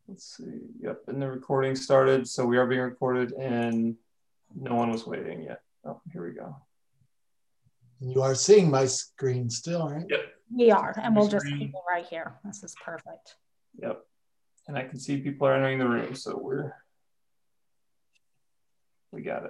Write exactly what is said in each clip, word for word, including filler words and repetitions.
Let's see. Yep, and the recording started, so we are being recorded, and no one was waiting yet. Oh, here we go. You are seeing my screen still, right? Yep. We are, and we'll just keep it right here. This is perfect. Yep. And I can see people are entering the room, so we're we got it.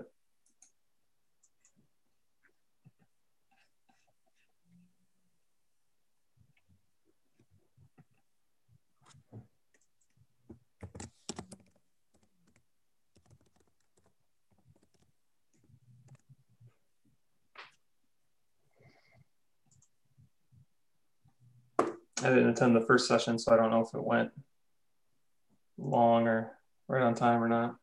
I didn't attend the first session, so I don't know if it went long or right on time or not.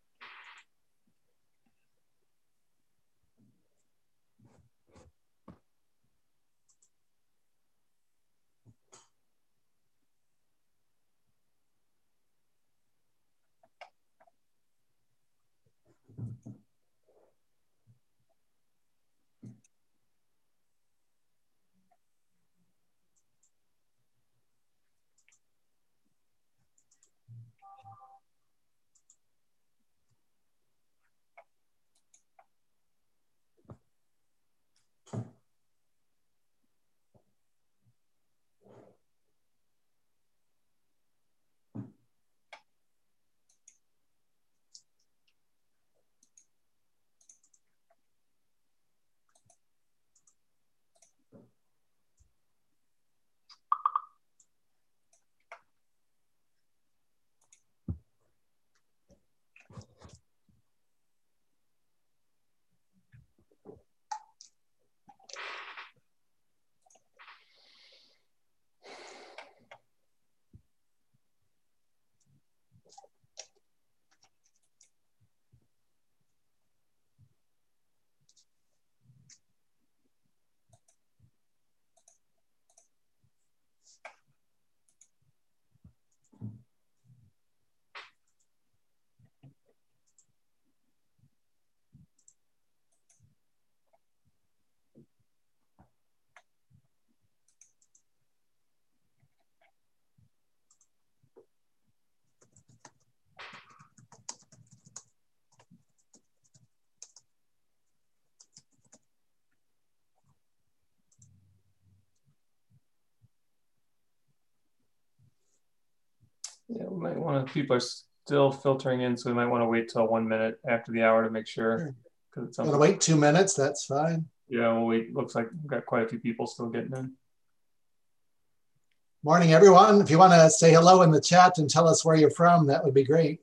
Yeah, we might want to, people are still filtering in, so we might want to wait till one minute after the hour to make sure. Sure. It's gonna wait two minutes, that's fine. Yeah, we'll wait. Looks like we've got quite a few people still getting in. Morning, everyone. If you want to say hello in the chat and tell us where you're from, that would be great.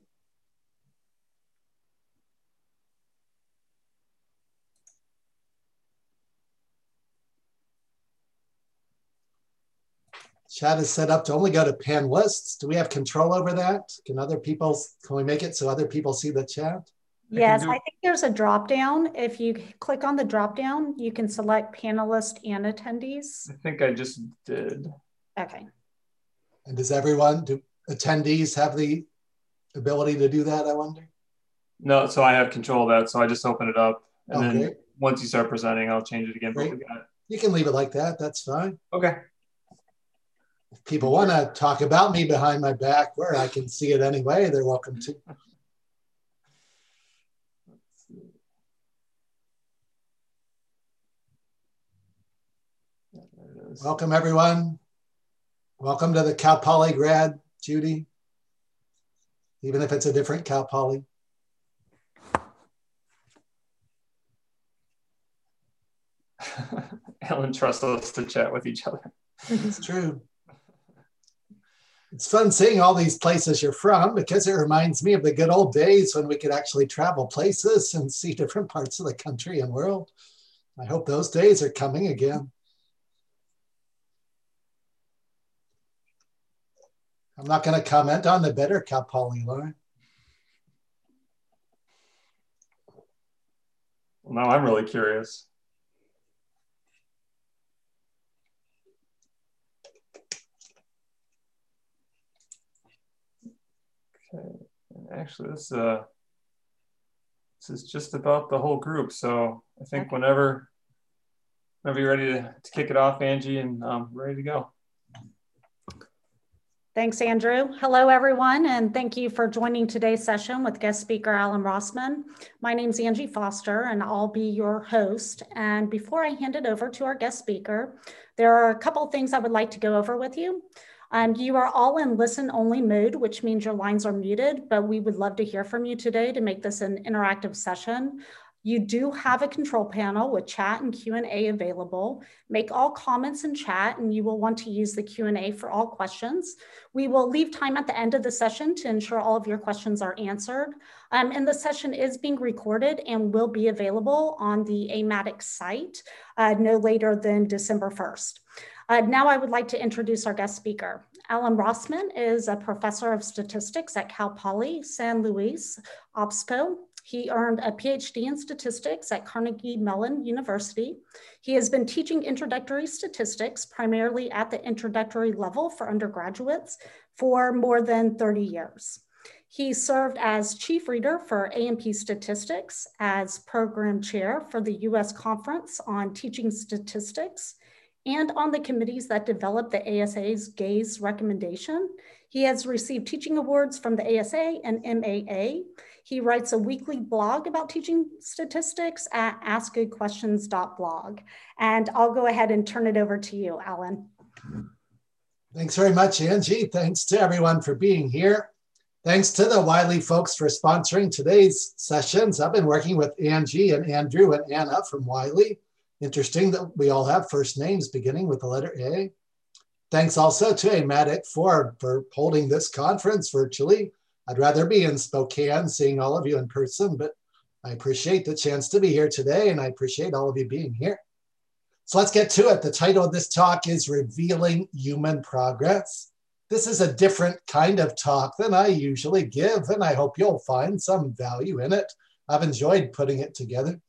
Chat is set up to only go to panelists. Do we have control over that? Can other people, can we make it so other people see the chat? Yes, I, I think there's a drop down. If you click on the drop down, you can select panelists and attendees. I think I just did. Okay. And does everyone, do attendees have the ability to do that, I wonder? No, so I have control of that. So I just open it up. And oh, then great. Once you start presenting, I'll change it again. Great. You can leave it like that. That's fine. Okay. If people want to talk about me behind my back where I can see it anyway, they're welcome to. Welcome, everyone. Welcome to the Cal Poly grad, Judy. Even if it's a different Cal Poly. Ellen trusts us to chat with each other. It's true. It's fun seeing all these places you're from because it reminds me of the good old days when we could actually travel places and see different parts of the country and world. I hope those days are coming again. I'm not going to comment on the better Cal Poly line. Well, now I'm really curious. Okay, and actually this uh this is just about the whole group, so I think okay. whenever whenever you're ready to, to kick it off, Angie, and um ready to go. Thanks, Andrew. Hello, everyone, and thank you for joining today's session with guest speaker Alan Rossman. My name is Angie Foster, and I'll be your host. And before I hand it over to our guest speaker, there are a couple of things I would like to go over with you. Um, you are all in listen-only mode, which means your lines are muted, but we would love to hear from you today to make this an interactive session. You do have a control panel with chat and Q and A available. Make all comments in chat, and you will want to use the Q and A for all questions. We will leave time at the end of the session to ensure all of your questions are answered. Um, and the session is being recorded and will be available on the A MATIC site uh, no later than December first. Uh, now I would like to introduce our guest speaker. Alan Rossman is a professor of statistics at Cal Poly San Luis Obispo. He earned a PhD in statistics at Carnegie Mellon University. He has been teaching introductory statistics primarily at the introductory level for undergraduates for more than thirty years. He served as chief reader for A M P Statistics, as program chair for the U S Conference on Teaching Statistics, and on the committees that developed the A S A's GAZE recommendation. He has received teaching awards from the A S A and M A A. He writes a weekly blog about teaching statistics at ask good questions dot blog. And I'll go ahead and turn it over to you, Alan. Thanks very much, Angie. Thanks to everyone for being here. Thanks to the Wiley folks for sponsoring today's sessions. I've been working with Angie and Andrew and Anna from Wiley. Interesting that we all have first names beginning with the letter A. Thanks also to A MATIC for, for holding this conference virtually. I'd rather be in Spokane seeing all of you in person, but I appreciate the chance to be here today, and I appreciate all of you being here. So let's get to it. The title of this talk is Revealing Human Progress. This is a different kind of talk than I usually give, and I hope you'll find some value in it. I've enjoyed putting it together.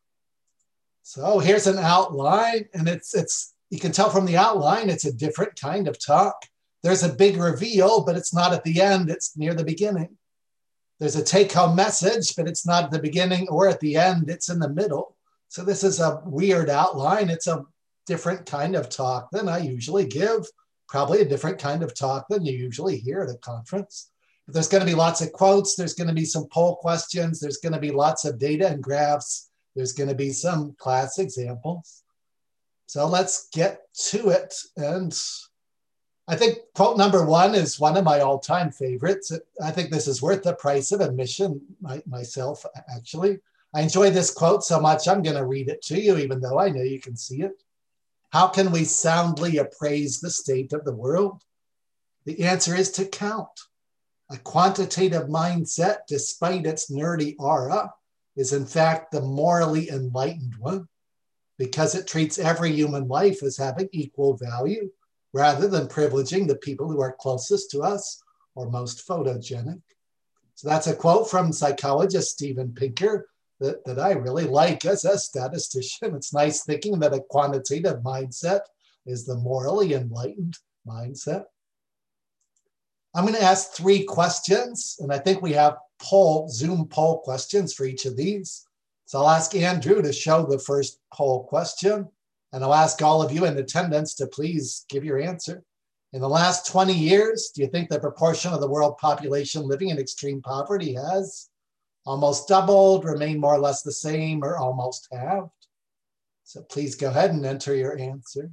So here's an outline, and it's, it's you can tell from the outline, it's a different kind of talk. There's a big reveal, but it's not at the end, it's near the beginning. There's a take-home message, but it's not at the beginning or at the end, it's in the middle. So this is a weird outline. It's a different kind of talk than I usually give, probably a different kind of talk than you usually hear at a conference. But there's gonna be lots of quotes, there's gonna be some poll questions, there's gonna be lots of data and graphs, there's gonna be some class examples. So let's get to it. And I think quote number one is one of my all-time favorites. I think this is worth the price of admission my, myself, actually. I enjoy this quote so much, I'm gonna read it to you, even though I know you can see it. How can we soundly appraise the state of the world? The answer is to count. A quantitative mindset, despite its nerdy aura, is in fact the morally enlightened one, because it treats every human life as having equal value, rather than privileging the people who are closest to us or most photogenic. So that's a quote from psychologist Steven Pinker that, that I really like as a statistician. It's nice thinking that a quantitative mindset is the morally enlightened mindset. I'm gonna ask three questions, and I think we have poll, Zoom poll questions for each of these. So I'll ask Andrew to show the first poll question, and I'll ask all of you in attendance to please give your answer. In the last twenty years, do you think the proportion of the world population living in extreme poverty has almost doubled, remained more or less the same, or almost halved? So please go ahead and enter your answer.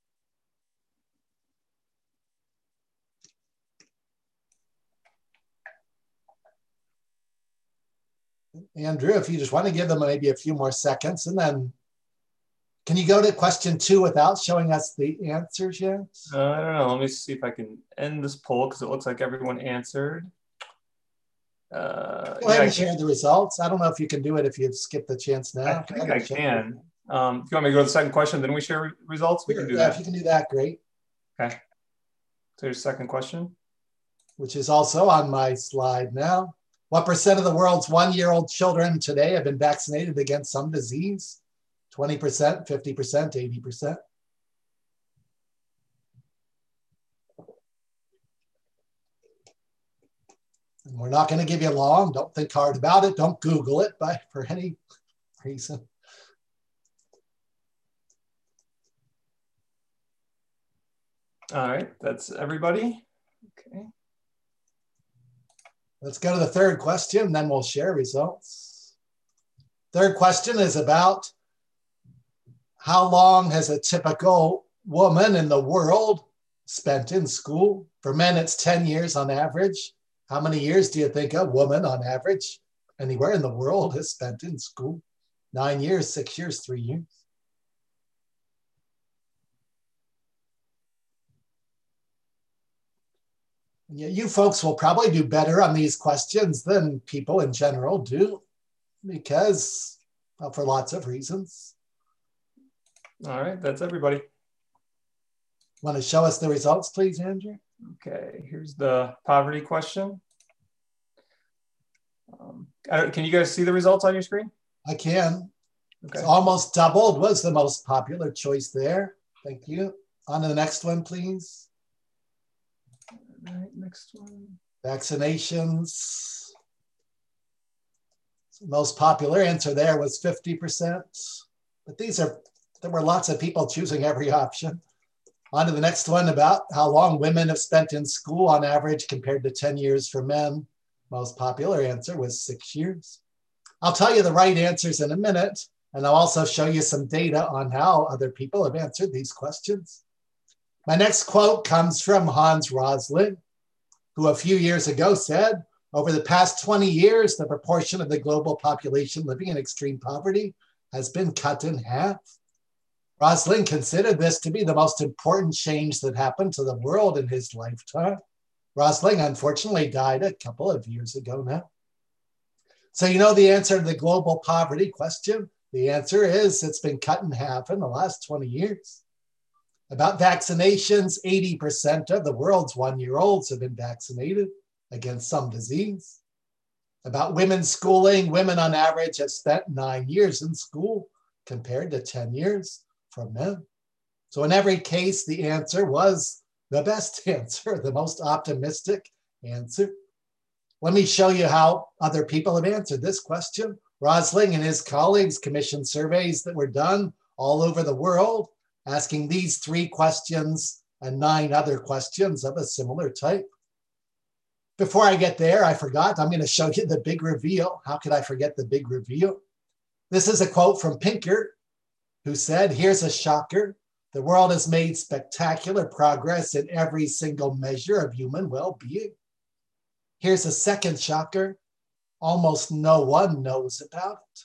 Andrew, if you just want to give them maybe a few more seconds, and then can you go to question two without showing us the answers yet? Uh, I don't know. Let me see if I can end this poll because it looks like everyone answered. Uh, go ahead yeah, and share the results. I don't know if you can do it if you skip the chance now. I think I can. Um, if you want me to go to the second question, then we share results, we sure, can do yeah, that. If you can do that, great. Okay. So here's the second question. Which is also on my slide now. What percent of the world's one-year-old children today have been vaccinated against some disease? twenty percent, fifty percent, eighty percent. And we're not going to give you long. Don't think hard about it. Don't Google it by, for any reason. All right, that's everybody. Okay. Let's go to the third question, then we'll share results. Third question is about how long has a typical woman in the world spent in school? For men, it's ten years on average. How many years do you think a woman on average anywhere in the world has spent in school? Nine years, six years, three years. Yeah, you folks will probably do better on these questions than people in general do, because well, for lots of reasons. All right, that's everybody. Want to show us the results, please, Andrew? Okay, here's the poverty question. Um, can you guys see the results on your screen? I can. Okay. So almost doubled was the most popular choice there. Thank you. On to the next one, please. All right, next one. Vaccinations. So most popular answer there was fifty percent. But these are, there were lots of people choosing every option. On to the next one about how long women have spent in school on average compared to ten years for men. Most popular answer was six years. I'll tell you the right answers in a minute, and I'll also show you some data on how other people have answered these questions. My next quote comes from Hans Rosling, who a few years ago said, over the past twenty years, the proportion of the global population living in extreme poverty has been cut in half. Rosling considered this to be the most important change that happened to the world in his lifetime. Rosling unfortunately died a couple of years ago now. So you know the answer to the global poverty question? The answer is it's been cut in half in the last twenty years. About vaccinations, eighty percent of the world's one-year-olds have been vaccinated against some disease. About women's schooling, women on average have spent nine years in school compared to ten years for men. So in every case, the answer was the best answer, the most optimistic answer. Let me show you how other people have answered this question. Rosling and his colleagues commissioned surveys that were done all over the world, asking these three questions and nine other questions of a similar type. Before I get there, I forgot, I'm going to show you the big reveal. How could I forget the big reveal? This is a quote from Pinker, who said, here's a shocker. The world has made spectacular progress in every single measure of human well-being. Here's a second shocker. Almost no one knows about it.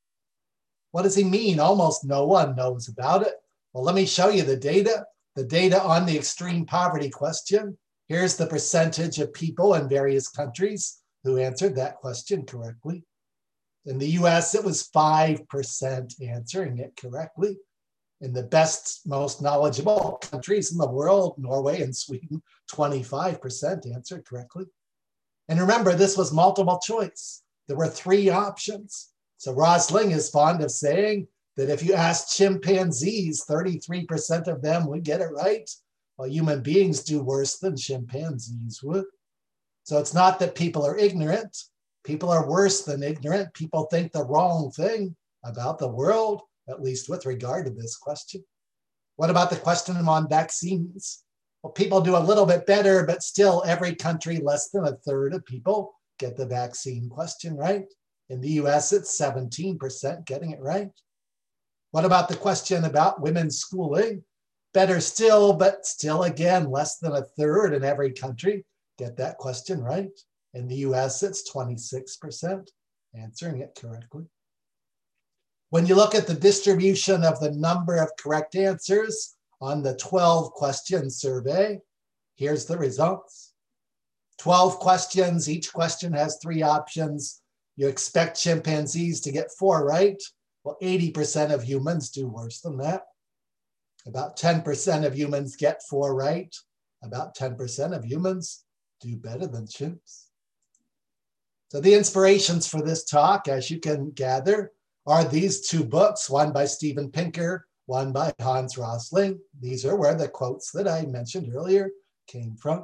What does he mean? Almost no one knows about it. Well, let me show you the data. The data on the extreme poverty question. Here's the percentage of people in various countries who answered that question correctly. In the U S, it was five percent answering it correctly. In the best, most knowledgeable countries in the world, Norway and Sweden, twenty-five percent answered correctly. And remember, this was multiple choice. There were three options. So Rosling is fond of saying that if you asked chimpanzees, thirty-three percent of them would get it right, while human beings do worse than chimpanzees would. So it's not that people are ignorant. People are worse than ignorant. People think the wrong thing about the world, at least with regard to this question. What about the question on vaccines? Well, people do a little bit better, but still every country, less than a third of people get the vaccine question right. In the U S, it's seventeen percent getting it right. What about the question about women's schooling? Better still, but still again, less than a third in every country get that question right. In the U S, it's twenty-six percent answering it correctly. When you look at the distribution of the number of correct answers on the twelve question survey, here's the results. twelve questions, each question has three options. You expect chimpanzees to get four right. Well, eighty percent of humans do worse than that. About ten percent of humans get four right. About ten percent of humans do better than chimps. So the inspirations for this talk, as you can gather, are these two books, one by Steven Pinker, one by Hans Rosling. These are where the quotes that I mentioned earlier came from.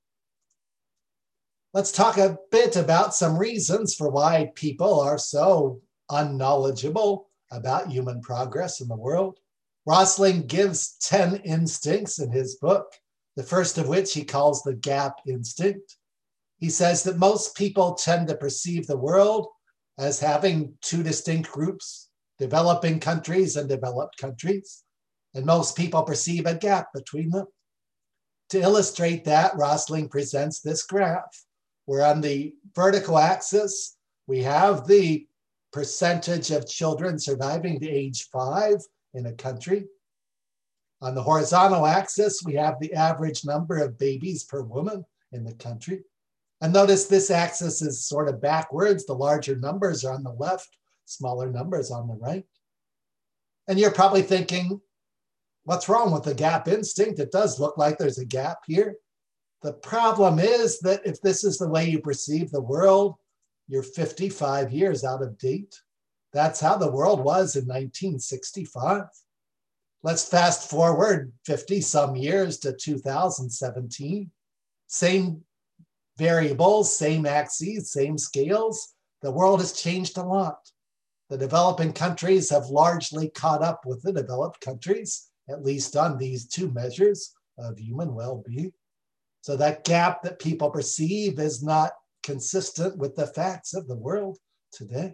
Let's talk a bit about some reasons for why people are so unknowledgeable about human progress in the world. Rosling gives ten instincts in his book. the first of which he calls the gap instinct. He says that most people tend to perceive the world as having two distinct groups, developing countries and developed countries, and most people perceive a gap between them. To illustrate that, Rosling presents this graph, where on the vertical axis, we have the percentage of children surviving to age five in a country. On the horizontal axis, we have the average number of babies per woman in the country. And notice this axis is sort of backwards. The larger numbers are on the left, smaller numbers on the right. And you're probably thinking, what's wrong with the gap instinct? It does look like there's a gap here. The problem is that if this is the way you perceive the world, you're fifty-five years out of date. That's how the world was in nineteen sixty-five. Let's fast forward fifty some years to two thousand seventeen. Same variables, same axes, same scales. The world has changed a lot. The developing countries have largely caught up with the developed countries, at least on these two measures of human well-being. So that gap that people perceive is not consistent with the facts of the world today.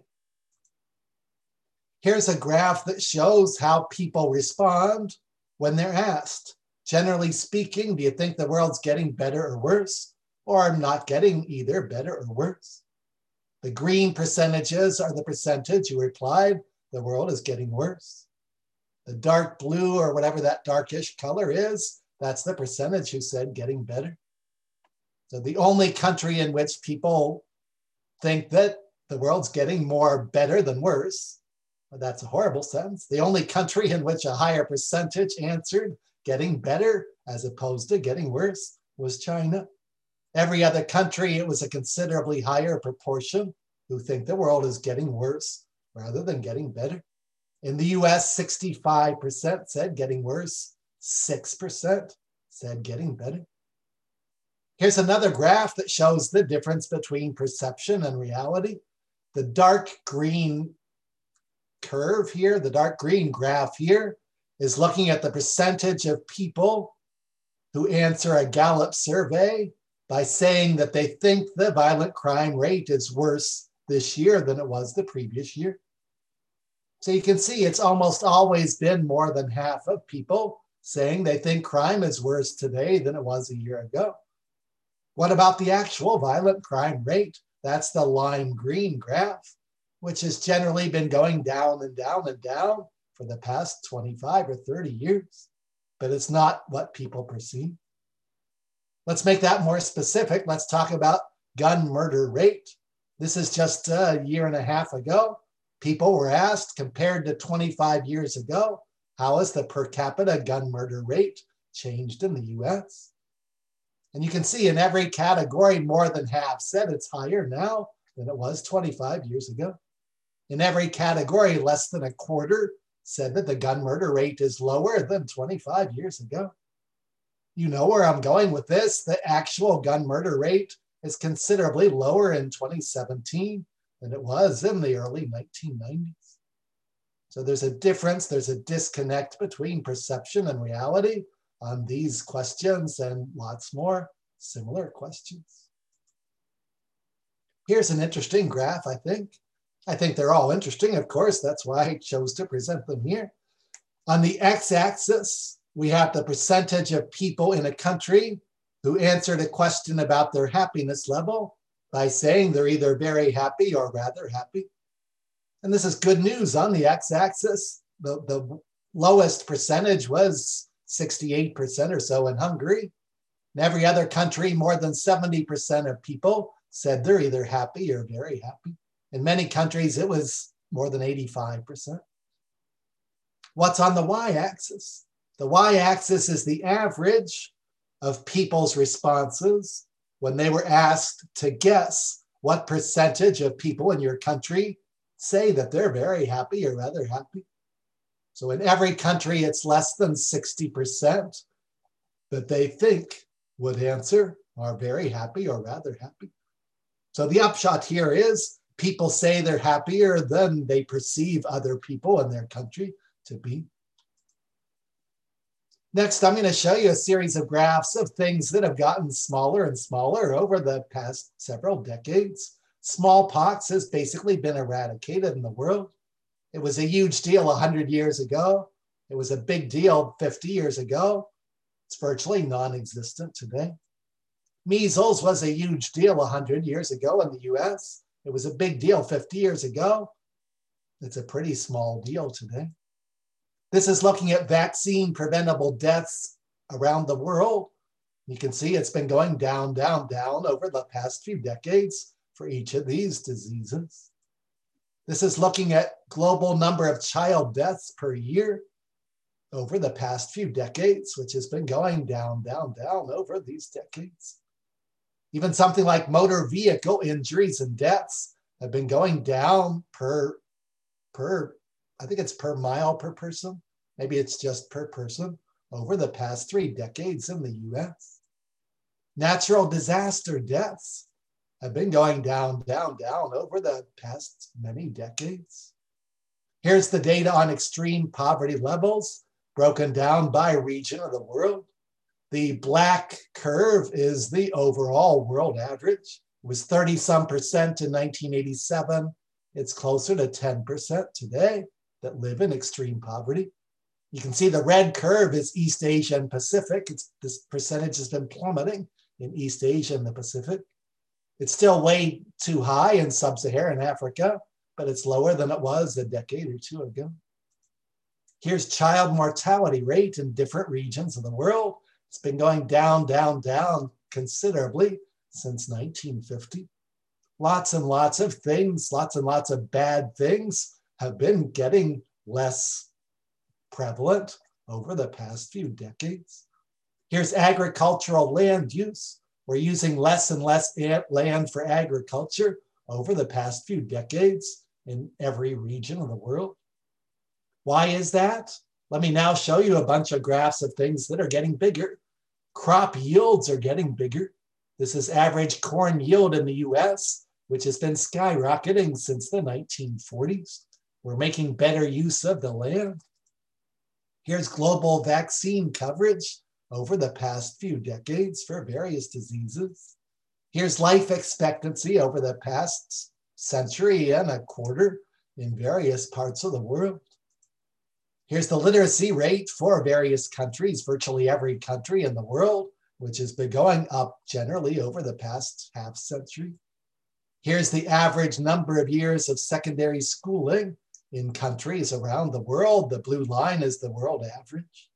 Here's a graph that shows how people respond when they're asked. Generally speaking, do you think the world's getting better or worse, or not getting either better or worse? The green percentages are the percentage who replied, the world is getting worse. The dark blue, or whatever that darkish color is, that's the percentage who said getting better. So the only country in which people think that the world's getting more better than worse, well, that's a horrible sentence. The only country in which a higher percentage answered getting better as opposed to getting worse was China. Every other country, it was a considerably higher proportion who think the world is getting worse rather than getting better. In the U S, sixty-five percent said getting worse, six percent said getting better. Here's another graph that shows the difference between perception and reality. The dark green curve here, the dark green graph here, is looking at the percentage of people who answer a Gallup survey by saying that they think the violent crime rate is worse this year than it was the previous year. So you can see it's almost always been more than half of people saying they think crime is worse today than it was a year ago. What about the actual violent crime rate? That's the lime green graph, which has generally been going down and down and down for the past twenty-five or thirty years, but it's not what people perceive. Let's make that more specific. Let's talk about gun murder rate. This is just a year and a half ago. People were asked, compared to twenty-five years ago, how has the per capita gun murder rate changed in the U S? And you can see in every category, more than half said it's higher now than it was twenty-five years ago. In every category, less than a quarter said that the gun murder rate is lower than twenty-five years ago. You know where I'm going with this. The actual gun murder rate is considerably lower in twenty seventeen than it was in the early nineteen nineties. So there's a difference, there's a disconnect between perception and reality on these questions and lots more similar questions. Here's an interesting graph, I think. I think they're all interesting, of course. That's why I chose to present them here. On the x-axis, we have the percentage of people in a country who answered a question about their happiness level by saying they're either very happy or rather happy. And this is good news on the x-axis. The, the lowest percentage was sixty-eight percent or so in Hungary. In every other country, more than seventy percent of people said they're either happy or very happy. In many countries, it was more than eighty-five percent. What's on the y-axis? The y-axis is the average of people's responses when they were asked to guess what percentage of people in your country say that they're very happy or rather happy. So in every country, it's less than sixty percent that they think would answer are very happy or rather happy. So the upshot here is people say they're happier than they perceive other people in their country to be. Next, I'm going to show you a series of graphs of things that have gotten smaller and smaller over the past several decades. Smallpox has basically been eradicated in the world. It was a huge deal one hundred years ago. It was a big deal fifty years ago. It's virtually non-existent today. Measles was a huge deal one hundred years ago in the U S. It was a big deal fifty years ago. It's a pretty small deal today. This is looking at vaccine preventable deaths around the world. You can see it's been going down, down, down over the past few decades for each of these diseases. This is looking at global number of child deaths per year over the past few decades, which has been going down, down, down over these decades. Even something like motor vehicle injuries and deaths have been going down per, per, I think it's per mile per person. Maybe it's just per person over the past three decades in the U S. Natural disaster deaths have been going down, down, down over the past many decades. Here's the data on extreme poverty levels broken down by region of the world. The black curve is the overall world average. It was thirty some percent in nineteen eighty-seven. It's closer to ten percent today that live in extreme poverty. You can see the red curve is East Asia and Pacific. It's, this percentage has been plummeting in East Asia and the Pacific. It's still way too high in sub-Saharan Africa, but it's lower than it was a decade or two ago. Here's child mortality rate in different regions of the world. It's been going down, down, down considerably since nineteen fifty. Lots and lots of things, lots and lots of bad things have been getting less prevalent over the past few decades. Here's agricultural land use. We're using less and less land for agriculture over the past few decades in every region of the world. Why is that? Let me now show you a bunch of graphs of things that are getting bigger. Crop yields are getting bigger. This is average corn yield in the U S, which has been skyrocketing since the nineteen forties. We're making better use of the land. Here's global vaccine coverage over the past few decades for various diseases. Here's life expectancy over the past century and a quarter in various parts of the world. Here's the literacy rate for various countries, virtually every country in the world, which has been going up generally over the past half century. Here's the average number of years of secondary schooling in countries around the world. The blue line is the world average.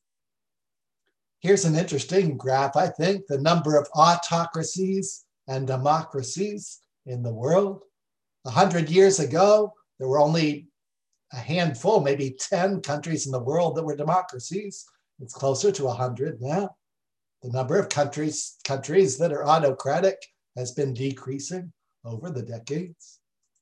Here's an interesting graph, I think, the number of autocracies and democracies in the world. A hundred years ago, there were only a handful, maybe ten countries in the world that were democracies. It's closer to a hundred now. The number of countries, countries that are autocratic has been decreasing over the decades.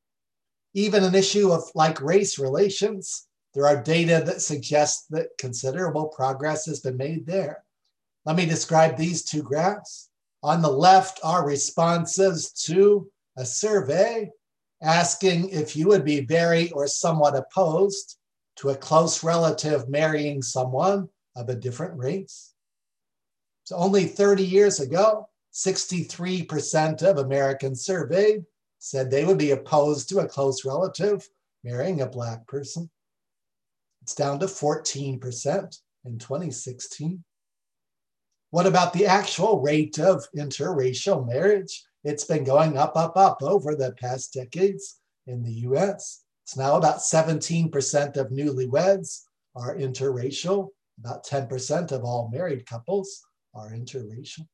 Even an issue of like race relations, there are data that suggests that considerable progress has been made there. Let me describe these two graphs. On the left are responses to a survey asking if you would be very or somewhat opposed to a close relative marrying someone of a different race. So only thirty years ago, sixty-three percent of Americans surveyed said they would be opposed to a close relative marrying a Black person. It's down to fourteen percent in twenty sixteen. What about the actual rate of interracial marriage? It's been going up, up, up over the past decades in the U S. It's now about seventeen percent of newlyweds are interracial. About ten percent of all married couples are interracial.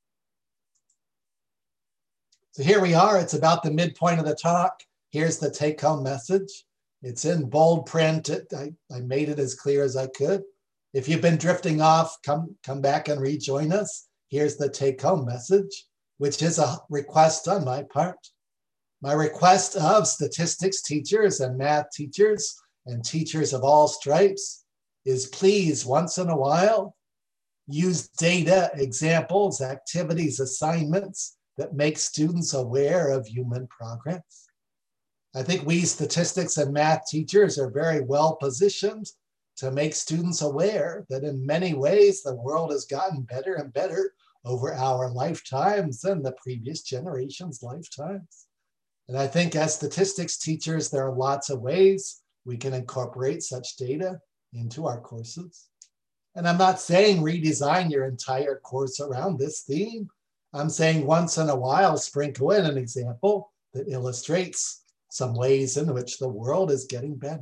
So here we are. It's about the midpoint of the talk. Here's the take-home message. It's in bold print. It, I, I made it as clear as I could. If you've been drifting off, come, come back and rejoin us. Here's the take-home message, which is a request on my part. My request of statistics teachers and math teachers and teachers of all stripes is please, once in a while, use data, examples, activities, assignments that make students aware of human progress. I think we statistics and math teachers are very well positioned to make students aware that in many ways the world has gotten better and better over our lifetimes than the previous generation's lifetimes. And I think as statistics teachers, there are lots of ways we can incorporate such data into our courses. And I'm not saying redesign your entire course around this theme. I'm saying once in a while, sprinkle in an example that illustrates some ways in which the world is getting better.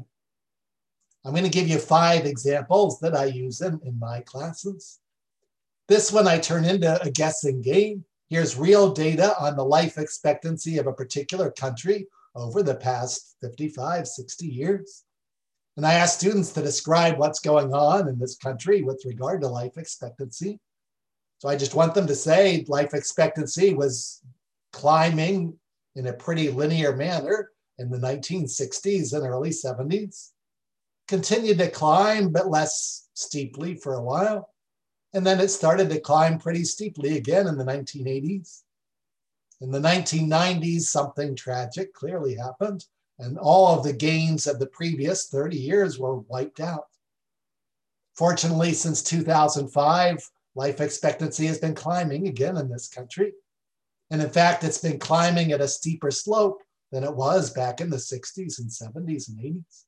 I'm going to give you five examples that I use in, in my classes. This one I turn into a guessing game. Here's real data on the life expectancy of a particular country over the past fifty-five, sixty years. And I ask students to describe what's going on in this country with regard to life expectancy. So I just want them to say life expectancy was climbing in a pretty linear manner in the nineteen sixties and early seventies. Continued to climb, but less steeply for a while. And then it started to climb pretty steeply again in the nineteen eighties. In the nineteen nineties, something tragic clearly happened, and all of the gains of the previous thirty years were wiped out. Fortunately, since two thousand five, life expectancy has been climbing again in this country. And in fact, it's been climbing at a steeper slope than it was back in the sixties and seventies and eighties.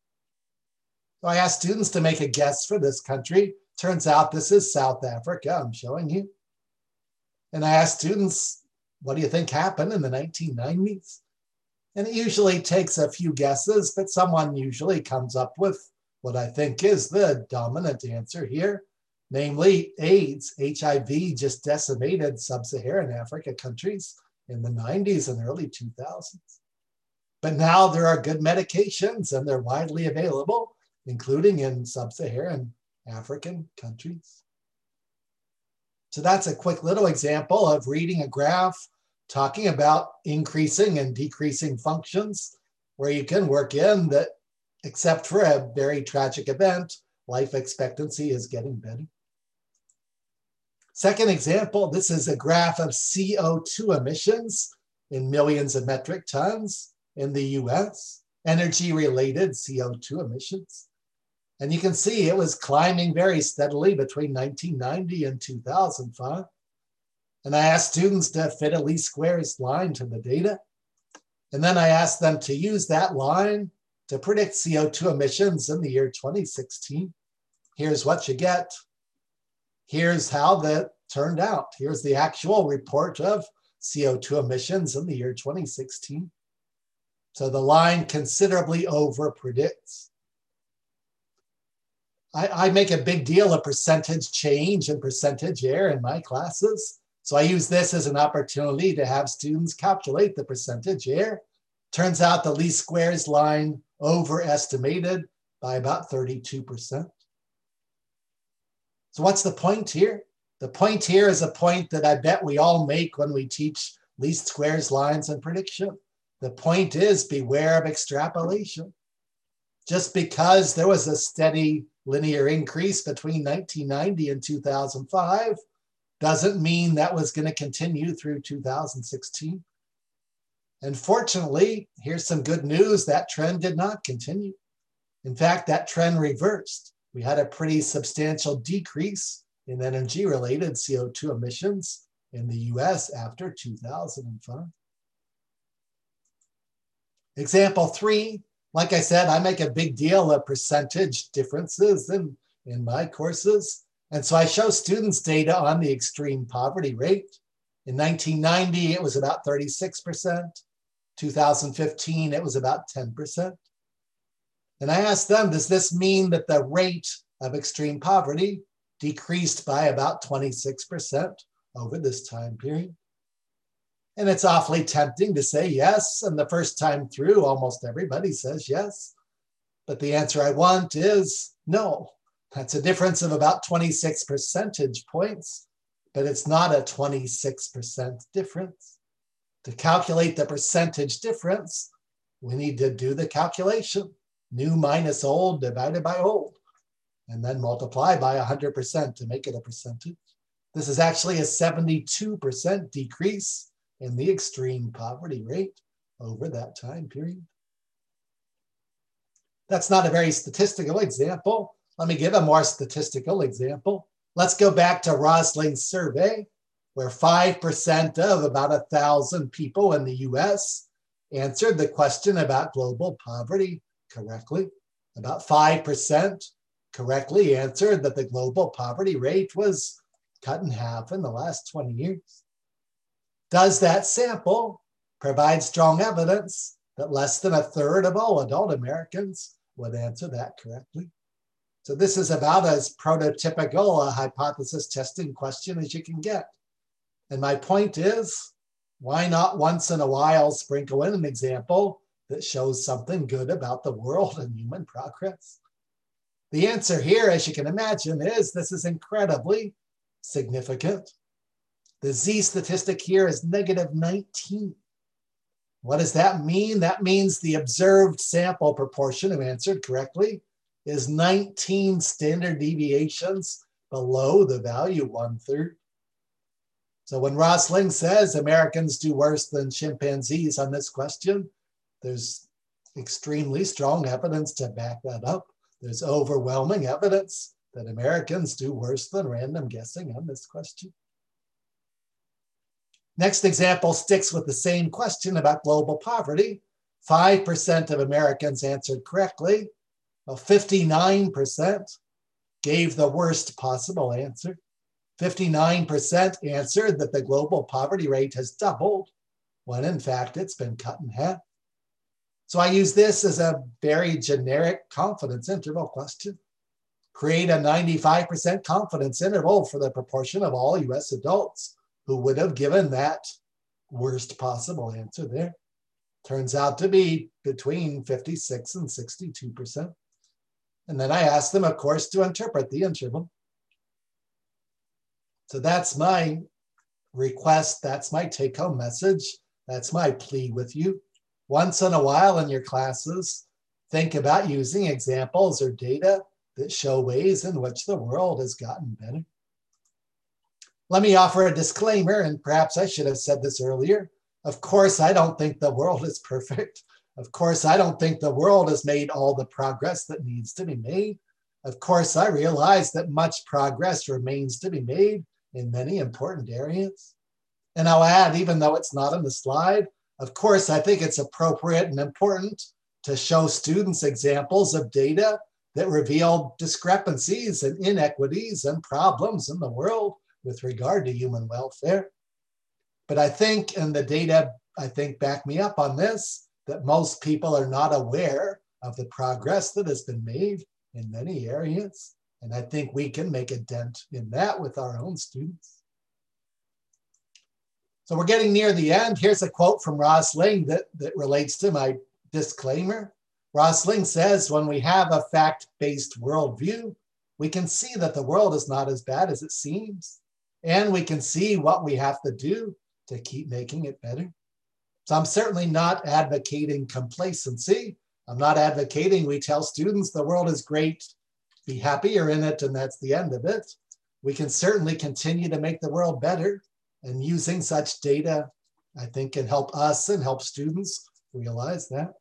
So I asked students to make a guess for this country. Turns out this is South Africa, I'm showing you. And I asked students, what do you think happened in the nineteen nineties? And it usually takes a few guesses, but someone usually comes up with what I think is the dominant answer here. Namely, AIDS, H I V just decimated sub-Saharan Africa countries in the nineties and early two thousands. But now there are good medications and they're widely available, including in sub-Saharan African countries. So that's a quick little example of reading a graph talking about increasing and decreasing functions, where you can work in that, except for a very tragic event, life expectancy is getting better. Second example, this is a graph of C O two emissions in millions of metric tons in the U S, energy-related C O two emissions. And you can see it was climbing very steadily between nineteen ninety and two thousand five. And I asked students to fit a least squares line to the data. And then I asked them to use that line to predict C O two emissions in the year twenty sixteen. Here's what you get. Here's how that turned out. Here's the actual report of C O two emissions in the year twenty sixteen. So the line considerably over predicts. I, I make a big deal of percentage change and percentage error in my classes. So I use this as an opportunity to have students calculate the percentage error. Turns out the least squares line overestimated by about thirty-two percent. So what's the point here? The point here is a point that I bet we all make when we teach least squares lines and prediction. The point is beware of extrapolation. Just because there was a steady linear increase between nineteen ninety and two thousand five doesn't mean that was going to continue through two thousand sixteen. And fortunately, here's some good news, that trend did not continue. In fact, that trend reversed. We had a pretty substantial decrease in energy-related C O two emissions in the U S after two thousand five. Example three, like I said, I make a big deal of percentage differences in, in my courses. And so I show students data on the extreme poverty rate. In nineteen ninety, it was about thirty-six percent. two thousand fifteen, it was about ten percent. And I asked them, does this mean that the rate of extreme poverty decreased by about twenty-six percent over this time period? And it's awfully tempting to say yes. And the first time through, almost everybody says yes. But the answer I want is no. That's a difference of about twenty-six percentage points, but it's not a twenty-six percent difference. To calculate the percentage difference, we need to do the calculation. New minus old divided by old, and then multiply by one hundred percent to make it a percentage. This is actually a seventy-two percent decrease in the extreme poverty rate over that time period. That's not a very statistical example. Let me give a more statistical example. Let's go back to Rosling's survey, where five percent of about one thousand people in the U S answered the question about global poverty correctly. About five percent correctly answered that the global poverty rate was cut in half in the last twenty years. Does that sample provide strong evidence that less than a third of all adult Americans would answer that correctly? So this is about as prototypical a hypothesis testing question as you can get. And my point is, why not once in a while sprinkle in an example that shows something good about the world and human progress? The answer here, as you can imagine, is this is incredibly significant. The Z statistic here is negative nineteen. What does that mean? That means the observed sample proportion who answered correctly is nineteen standard deviations below the value one-third. So when Rosling says Americans do worse than chimpanzees on this question, there's extremely strong evidence to back that up. There's overwhelming evidence that Americans do worse than random guessing on this question. Next example sticks with the same question about global poverty. five percent of Americans answered correctly. Well, fifty-nine percent gave the worst possible answer. fifty-nine percent answered that the global poverty rate has doubled, when in fact it's been cut in half. So I use this as a very generic confidence interval question. Create a ninety-five percent confidence interval for the proportion of all U S adults who would have given that worst possible answer there. Turns out to be between fifty-six and sixty-two percent. And then I ask them, of course, to interpret the interval. So that's my request. That's my take-home message. That's my plea with you. Once in a while in your classes, think about using examples or data that show ways in which the world has gotten better. Let me offer a disclaimer, and perhaps I should have said this earlier. Of course, I don't think the world is perfect. Of course, I don't think the world has made all the progress that needs to be made. Of course, I realize that much progress remains to be made in many important areas. And I'll add, even though it's not on the slide, of course, I think it's appropriate and important to show students examples of data that reveal discrepancies and inequities and problems in the world with regard to human welfare. But I think, and the data, I think, back me up on this, that most people are not aware of the progress that has been made in many areas. And I think we can make a dent in that with our own students. So we're getting near the end. Here's a quote from Rosling that, that relates to my disclaimer. Rosling says, when we have a fact-based worldview, we can see that the world is not as bad as it seems. And we can see what we have to do to keep making it better. So I'm certainly not advocating complacency. I'm not advocating we tell students the world is great, be happy you're in it, and that's the end of it. We can certainly continue to make the world better, and using such data, I think, can help us and help students realize that.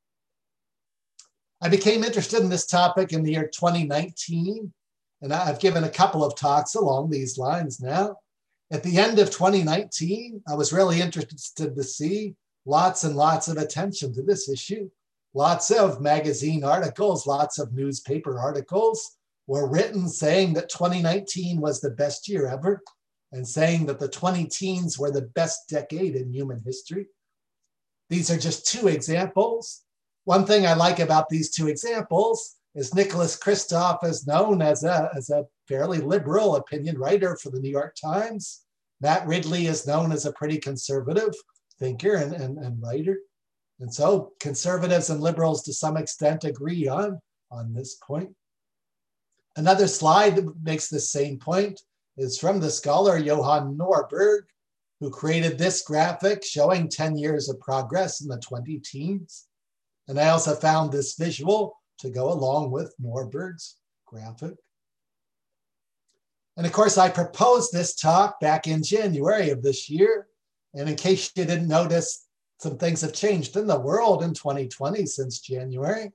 I became interested in this topic in the year twenty nineteen, and I've given a couple of talks along these lines now. At the end of twenty nineteen, I was really interested to see lots and lots of attention to this issue. Lots of magazine articles, lots of newspaper articles were written saying that twenty nineteen was the best year ever and saying that the twenty teens were the best decade in human history. These are just two examples. One thing I like about these two examples is Nicholas Kristof is known as a, as a fairly liberal opinion writer for the New York Times. Matt Ridley is known as a pretty conservative thinker and, and, and writer. And so conservatives and liberals to some extent agree on, on this point. Another slide that makes the same point is from the scholar Johan Norberg, who created this graphic showing ten years of progress in the twenty teens. And I also found this visual to go along with Norberg's graphic. And of course, I proposed this talk back in January of this year. And in case you didn't notice, some things have changed in the world in twenty twenty since January.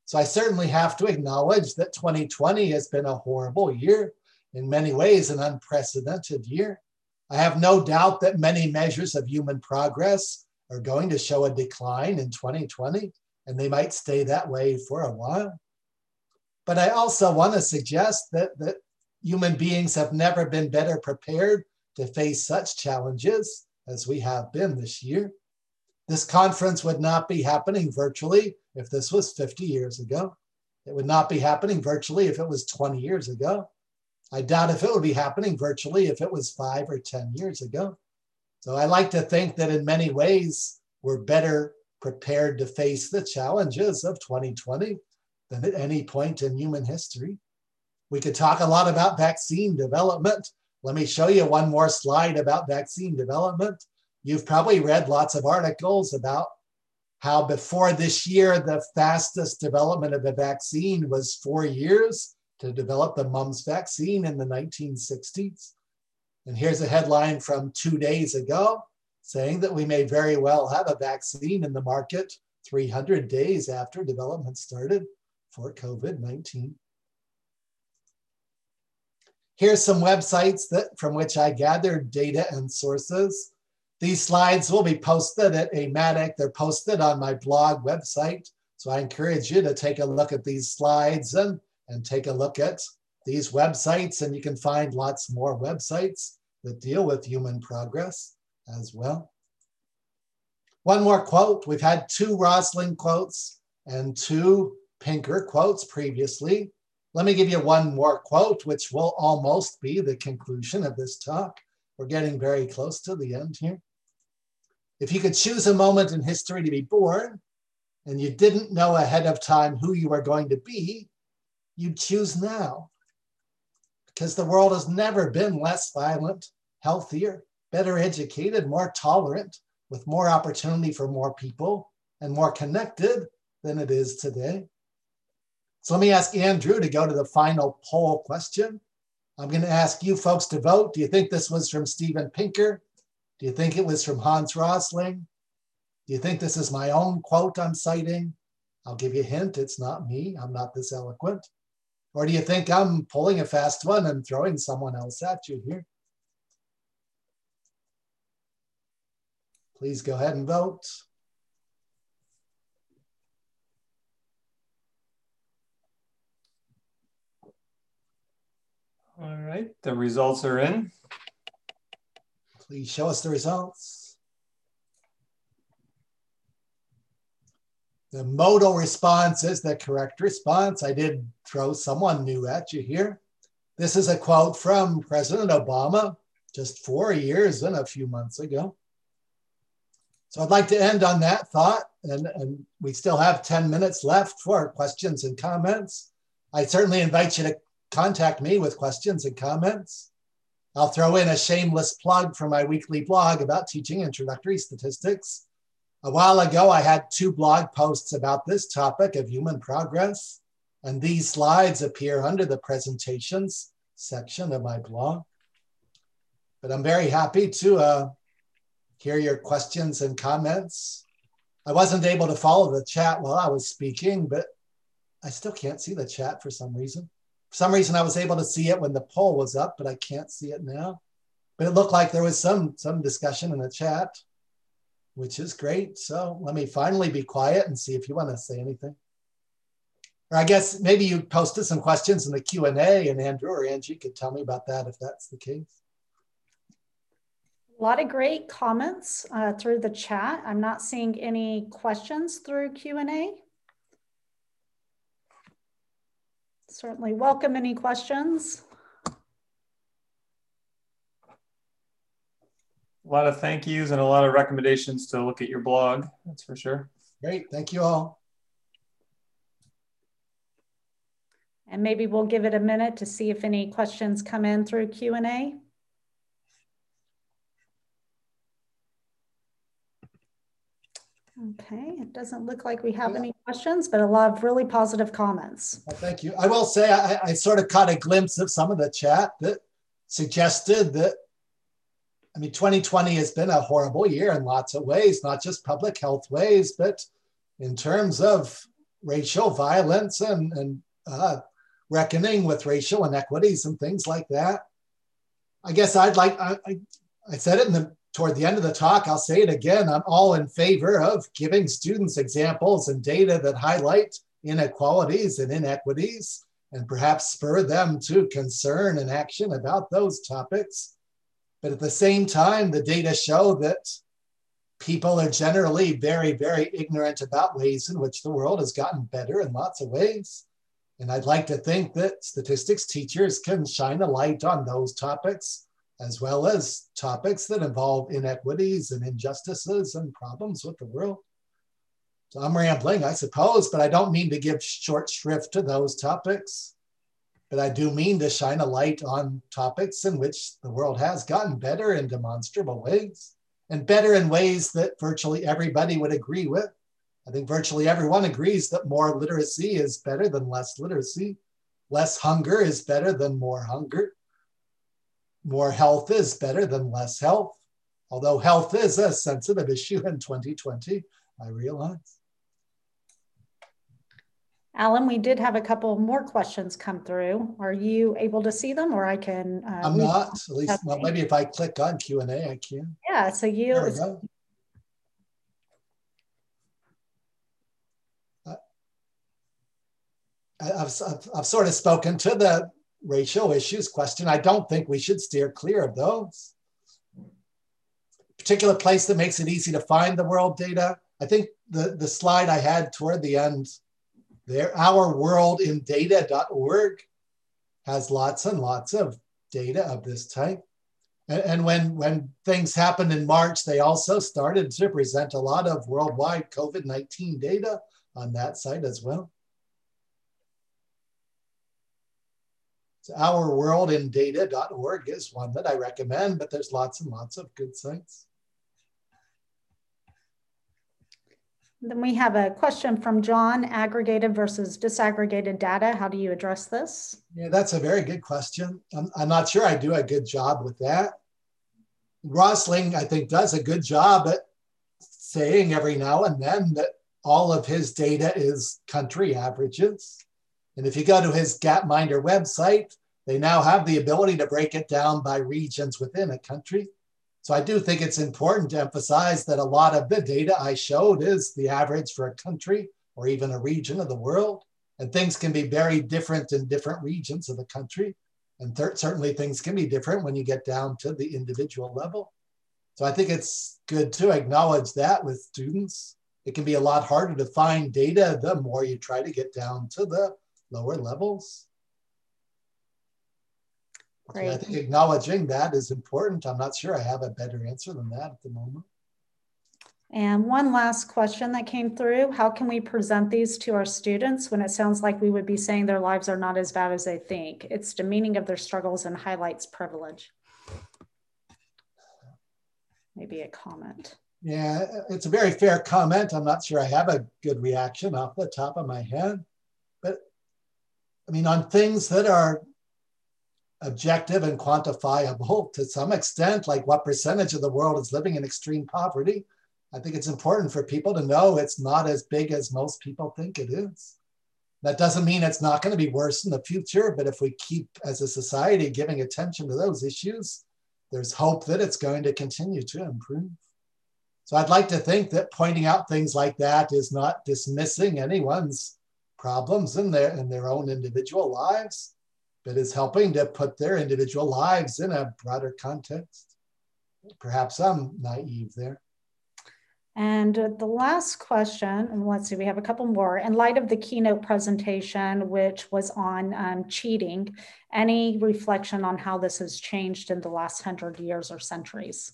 So I certainly have to acknowledge that twenty twenty has been a horrible year, in many ways an unprecedented year. I have no doubt that many measures of human progress are going to show a decline in twenty twenty, and they might stay that way for a while. But I also want to suggest that, that human beings have never been better prepared to face such challenges as we have been this year. This conference would not be happening virtually if this was fifty years ago. It would not be happening virtually if it was twenty years ago. I doubt if it would be happening virtually if it was five or ten years ago. So I like to think that in many ways, we're better prepared to face the challenges of twenty twenty than at any point in human history. We could talk a lot about vaccine development. Let me show you one more slide about vaccine development. You've probably read lots of articles about how before this year, the fastest development of a vaccine was four years to develop the mumps vaccine in the nineteen sixties. And here's a headline from two days ago saying that we may very well have a vaccine in the market three hundred days after development started for COVID nineteen. Here's some websites that from which I gathered data and sources. These slides will be posted at A M A D C. They're posted on my blog website. So I encourage you to take a look at these slides and, and take a look at these websites. And you can find lots more websites that deal with human progress as well. One more quote. We've had two Rosling quotes and two Pinker quotes previously. Let me give you one more quote, which will almost be the conclusion of this talk. We're getting very close to the end here. If you could choose a moment in history to be born, and you didn't know ahead of time who you were going to be, you'd choose now. Because the world has never been less violent, healthier, better educated, more tolerant, with more opportunity for more people, and more connected than it is today. So let me ask Andrew to go to the final poll question. I'm going to ask you folks to vote. Do you think this was from Steven Pinker? Do you think it was from Hans Rosling? Do you think this is my own quote I'm citing? I'll give you a hint, it's not me. I'm not this eloquent. Or do you think I'm pulling a fast one and throwing someone else at you here? Please go ahead and vote. All right, the results are in. Please show us the results. The modal response is the correct response. I did throw someone new at you here. This is a quote from President Obama just four years and a few months ago. So I'd like to end on that thought, and, and we still have ten minutes left for questions and comments. I certainly invite you to contact me with questions and comments. I'll throw in a shameless plug for my weekly blog about teaching introductory statistics. A while ago, I had two blog posts about this topic of human progress, and these slides appear under the presentations section of my blog. But I'm very happy to uh, hear your questions and comments. I wasn't able to follow the chat while I was speaking, but I still can't see the chat for some reason. For some reason, I was able to see it when the poll was up, but I can't see it now. But it looked like there was some, some discussion in the chat, which is great. So let me finally be quiet and see if you want to say anything. Or I guess maybe you posted some questions in the Q and A, and Andrew or Angie could tell me about that if that's the case. A lot of great comments uh, through the chat. I'm not seeing any questions through Q and A. Certainly welcome any questions. A lot of thank yous and a lot of recommendations to look at your blog, that's for sure. Great, thank you all. And maybe we'll give it a minute to see if any questions come in through Q and A. Okay, it doesn't look like we have any questions, but a lot of really positive comments. Well, thank you. I will say I, I sort of caught a glimpse of some of the chat that suggested that, I mean, twenty twenty has been a horrible year in lots of ways, not just public health ways, but in terms of racial violence and, and uh, reckoning with racial inequities and things like that. I guess I'd like, I, I, I said it in the, toward the end of the talk, I'll say it again. I'm all in favor of giving students examples and data that highlight inequalities and inequities and perhaps spur them to concern and action about those topics. But at the same time, the data show that people are generally very, very ignorant about ways in which the world has gotten better in lots of ways. And I'd like to think that statistics teachers can shine a light on those topics, as well as topics that involve inequities and injustices and problems with the world. So I'm rambling, I suppose, but I don't mean to give short shrift to those topics. But I do mean to shine a light on topics in which the world has gotten better in demonstrable ways, and better in ways that virtually everybody would agree with. I think virtually everyone agrees that more literacy is better than less literacy. Less hunger is better than more hunger. More health is better than less health. Although health is a sensitive issue in twenty twenty, I realize. Alan, we did have a couple more questions come through. Are you able to see them, or I can? Uh, I'm not, at least, well, maybe if I click on Q and A, I can. Yeah, so you. There we go. I've, I've, I've sort of spoken to the racial issues question. I don't think we should steer clear of those. Particular place that makes it easy to find the world data. I think the, the slide I had toward the end there, our world in data dot org has lots and lots of data of this type. And, and when, when things happened in March, they also started to present a lot of worldwide COVID nineteen data on that site as well. So our world in data dot org is one that I recommend, but there's lots and lots of good sites. Then we have a question from John, aggregated versus disaggregated data. How do you address this? Yeah, that's a very good question. I'm, I'm not sure I do a good job with that. Rosling, I think, does a good job at saying every now and then that all of his data is country averages. And if you go to his Gapminder website, they now have the ability to break it down by regions within a country. So I do think it's important to emphasize that a lot of the data I showed is the average for a country or even a region of the world. And things can be very different in different regions of the country. And certainly things can be different when you get down to the individual level. So I think it's good to acknowledge that with students. It can be a lot harder to find data the more you try to get down to the lower levels. Great. So I think acknowledging that is important. I'm not sure I have a better answer than that at the moment. And one last question that came through. How can we present these to our students when it sounds like we would be saying their lives are not as bad as they think? It's demeaning of their struggles and highlights privilege. Maybe a comment. Yeah, it's a very fair comment. I'm not sure I have a good reaction off the top of my head. But I mean, on things that are objective and quantifiable to some extent, like what percentage of the world is living in extreme poverty, I think it's important for people to know it's not as big as most people think it is. That doesn't mean it's not going to be worse in the future, but if we keep, as a society, giving attention to those issues, there's hope that it's going to continue to improve. So I'd like to think that pointing out things like that is not dismissing anyone's problems in their, in their own individual lives, but is helping to put their individual lives in a broader context. Perhaps I'm naive there. And uh, the last question, and let's see, we have a couple more. In light of the keynote presentation, which was on um, cheating, any reflection on how this has changed in the last hundred years or centuries?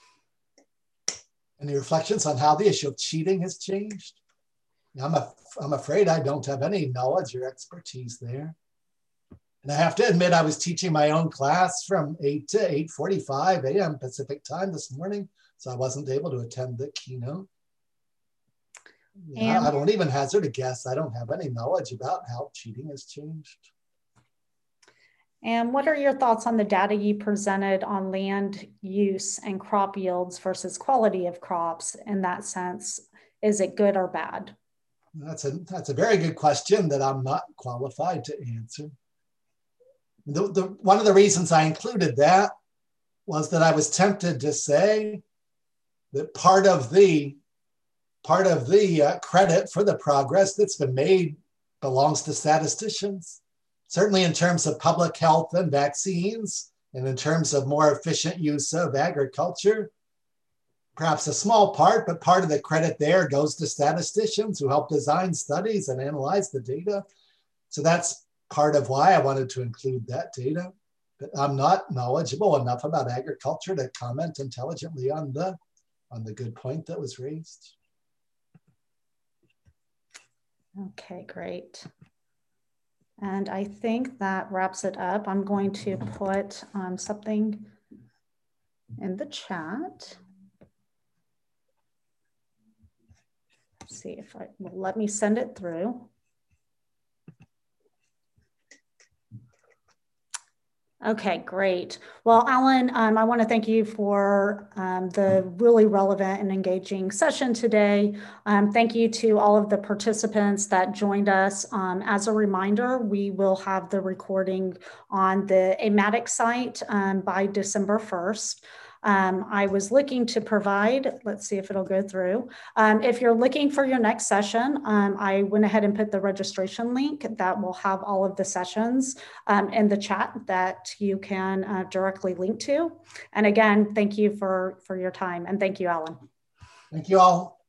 Any reflections on how the issue of cheating has changed? I'm, a, I'm afraid I don't have any knowledge or expertise there. And I have to admit, I was teaching my own class from eight to eight forty-five a m Pacific time this morning, so I wasn't able to attend the keynote. Yeah, I won't even hazard a guess. I don't have any knowledge about how cheating has changed. And what are your thoughts on the data you presented on land use and crop yields versus quality of crops in that sense? Is it good or bad? That's a, that's a very good question that I'm not qualified to answer. The, the, one of the reasons I included that was that I was tempted to say that part of the, part of the uh, credit for the progress that's been made belongs to statisticians. Certainly in terms of public health and vaccines, and in terms of more efficient use of agriculture. Perhaps a small part, but part of the credit there goes to statisticians who help design studies and analyze the data. So that's part of why I wanted to include that data. But I'm not knowledgeable enough about agriculture to comment intelligently on the, on the good point that was raised. Okay, great. And I think that wraps it up. I'm going to put um, something in the chat. Let's see if I will let me send it through. Okay, great. Well, Alan, um, I want to thank you for um, the really relevant and engaging session today. Um, thank you to all of the participants that joined us. Um, as a reminder, we will have the recording on the A M A T I C site um, by December first. Um, I was looking to provide, let's see if it'll go through. Um, if you're looking for your next session, um, I went ahead and put the registration link that will have all of the sessions um, in the chat that you can uh, directly link to. And again, thank you for, for your time. And thank you, Alan. Thank you all.